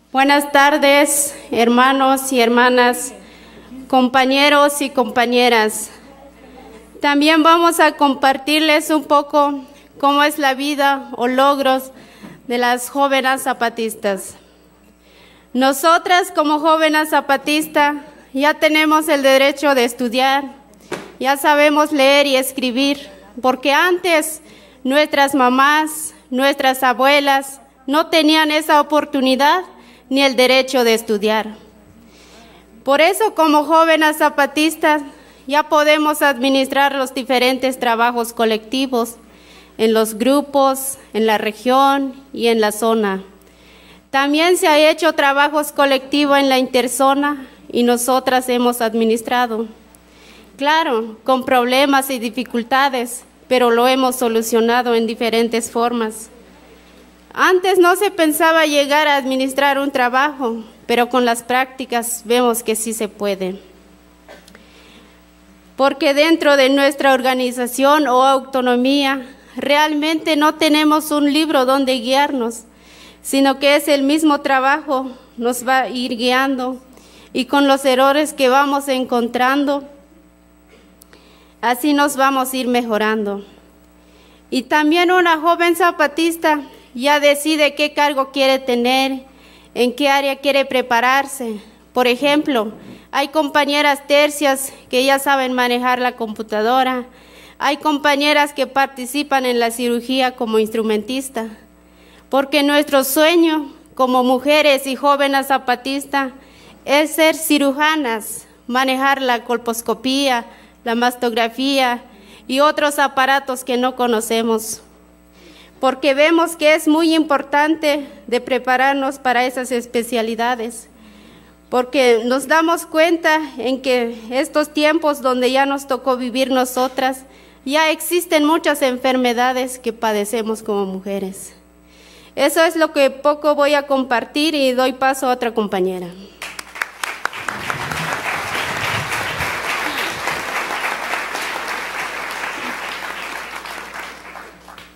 Buenas tardes, hermanos y hermanas, compañeros y compañeras. También vamos a compartirles un poco cómo es la vida o logros de las jóvenes zapatistas. Nosotras como jóvenes zapatistas ya tenemos el derecho de estudiar, ya sabemos leer y escribir, porque antes nuestras mamás, nuestras abuelas no tenían esa oportunidad ni el derecho de estudiar. Por eso, como jóvenes zapatistas, ya podemos administrar los diferentes trabajos colectivos en los grupos, en la región y en la zona. También se ha hecho trabajos colectivos en la interzona y nosotras hemos administrado. Claro, con problemas y dificultades, pero lo hemos solucionado en diferentes formas. Antes no se pensaba llegar a administrar un trabajo, pero con las prácticas vemos que sí se puede. Porque dentro de nuestra organización o autonomía, realmente no tenemos un libro donde guiarnos, sino que es el mismo trabajo, nos va a ir guiando y con los errores que vamos encontrando, así nos vamos a ir mejorando. Y también una joven zapatista ya decide qué cargo quiere tener, en qué área quiere prepararse. Por ejemplo, hay compañeras tercias que ya saben manejar la computadora, hay compañeras que participan en la cirugía como instrumentista, porque nuestro sueño como mujeres y jóvenes zapatistas es ser cirujanas, manejar la colposcopía, la mastografía y otros aparatos que no conocemos, porque vemos que es muy importante de prepararnos para esas especialidades, porque nos damos cuenta en que estos tiempos donde ya nos tocó vivir nosotras, ya existen muchas enfermedades que padecemos como mujeres. Eso es lo que poco voy a compartir y doy paso a otra compañera.